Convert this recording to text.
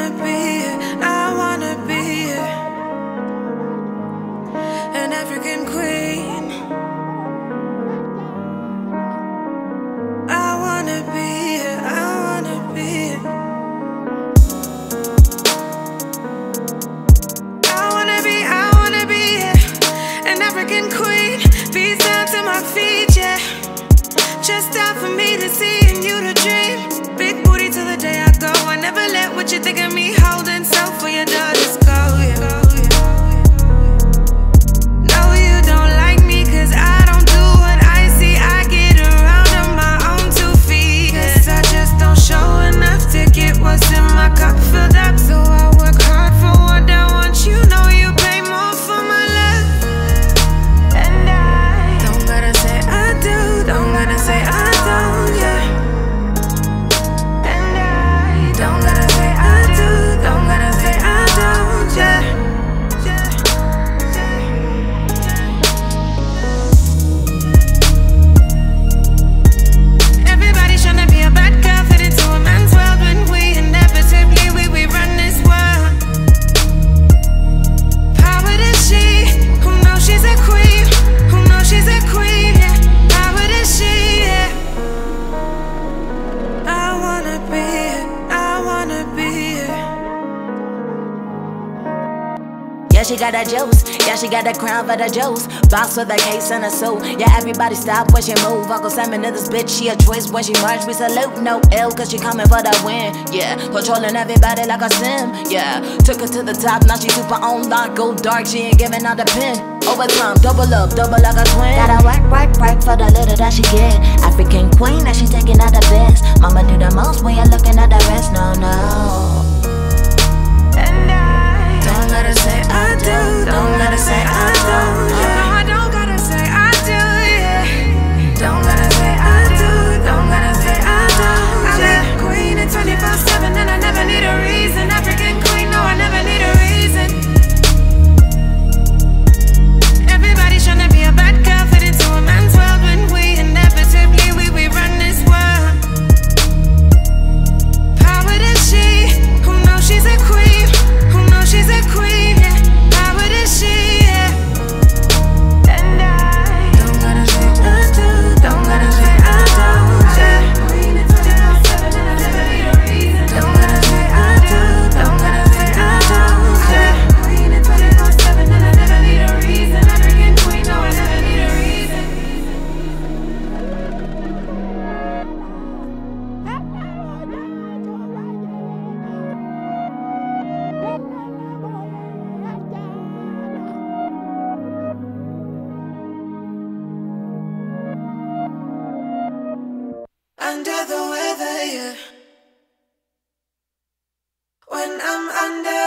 wanna be an African queen. I wanna be an African queen. Beats down to my feet, yeah. Just out for me to see and you to dream. Big booty till the day I go. I never let what you think of me hold inside for your daughters go, yeah. No, you don't like me cause I don't do what I see. I get around on my own 2 feet. Cause I just don't show enough to get what's in my cup filled up. So I work hard for what I want. You know you pay more for my love. And I don't gotta say I do, don't gotta say I don't, yeah. And I don't gotta say I do, don't gotta say I don't, yeah. Everybody's tryna be a bad girl, fit into a man's world when we inevitably we run this world. Power to she, who knows she's a queen, who knows she's a queen, yeah. Power to she, yeah. I wanna be it, I wanna be it. Yeah, she got that juice. Yeah, she got that crown for the juice. Box with a case and a suit. Yeah, everybody stop when she move. Uncle Simon to this bitch, she a choice when she march. We salute, no ill, cause she coming for the win. Yeah, controlling everybody like a sim. Yeah, took her to the top, now she super on lock. Go dark, she ain't giving out the pin. Overtime, double up, double like a twin. Gotta work for the little that she get. African queen, that she taking out the best. Mama do the most when you're looking at the rest. No, no. And I don't gotta say I do, don't gotta say I don't, yeah. No, I don't gotta say I do, yeah. Don't gotta say I do, don't gotta say I don't, yeah. I'm a queen at 24/7 and I never need a reason. African queen, no, I never need a reason. Everybody's tryna be a bad girl, fit into a man's world when we inevitably we run this world. Power to she, who knows she's a queen, who knows she's a queen, yeah. Power to she, yeah. And I don't gotta say I do, don't gotta say I don't, yeah. Queen at 24/7 and I never need a reason. Don't gotta say I do, don't gotta say I don't, yeah. Queen at 24/7 and I never need a reason. African queen, no, I never need a reason. Under the weather, yeah. When I'm under